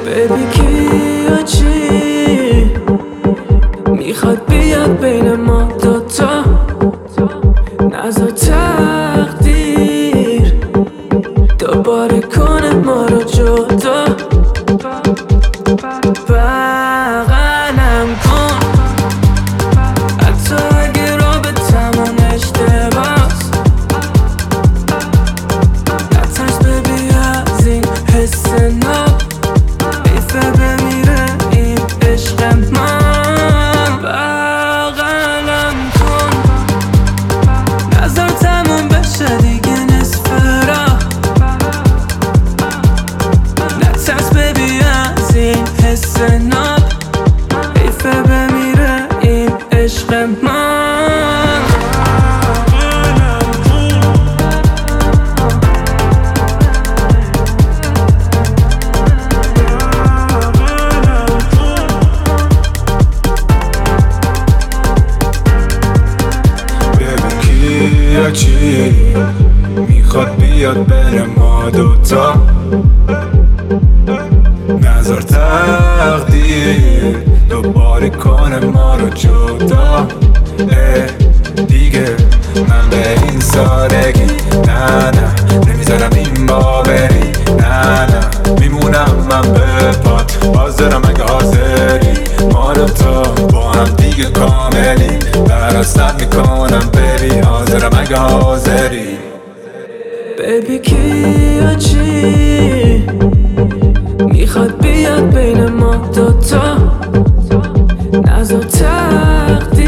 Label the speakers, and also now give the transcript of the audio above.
Speaker 1: ببی کیا چی میخواد بیاد بین ما دوتا، نذار تقدیر دوباره کنه ما رو جدا. بغلم کن حتی اگه رابطمون اشتباهست، نترس ببی از این حس ناب، حیفه بمیره این عشق من. بغلم کن نظر تموم بشه دیگه نصف راه، نترس ببی از این حس ناب، حیفه بمیره این عشق من.
Speaker 2: یا چی میخواد بیاد بین ما دوتا، نذار تقدیر دوباره کنه ما رو جدا. دیگه من به این سادگی نه نمیذارم این باوری، نه میمونم من به پات، حاضرم اگه حاضری ما دوتا با هم دیگه کاملی، براست میکنم ببی، حاضرم اگه حاضری.
Speaker 1: ببی کیا چی میخواد بیاد بین ما دوتا، نذار تقدیر